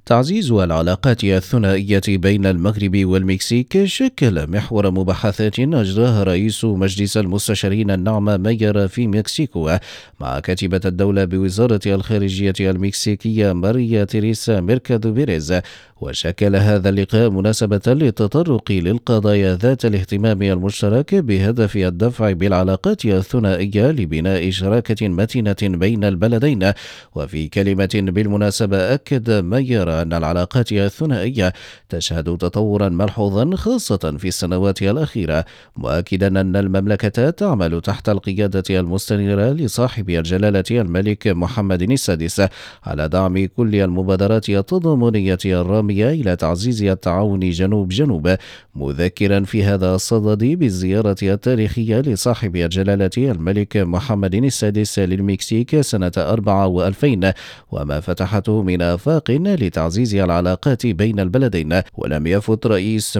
تعزيز العلاقات الثنائية بين المغرب والمكسيك شكل محور مباحثات أجراها رئيس مجلس المستشارين النعم ماير في مكسيكو مع كاتبة الدولة بوزارة الخارجية المكسيكية ماريا تيريسا ميركادو بيريز. وشكل هذا اللقاء مناسبة للتطرق للقضايا ذات الاهتمام المشترك بهدف الدفع بالعلاقات الثنائية لبناء شراكة متينة بين البلدين. وفي كلمة بالمناسبة أكد ماير أن العلاقات الثنائية تشهد تطورا ملحوظا خاصة في السنوات الأخيرة، مؤكدا أن المملكة تعمل تحت القيادة المستنيرة لصاحب الجلالة الملك محمد السادس على دعم كل المبادرات التضامنية الرامية إلى تعزيز التعاون جنوب جنوب، مذكرا في هذا الصدد بالزيارة التاريخية لصاحب الجلالة الملك محمد السادس للمكسيك سنة 2004 وما فتحته من آفاق لتعزيز العلاقات بين البلدين. ولم يفت رئيس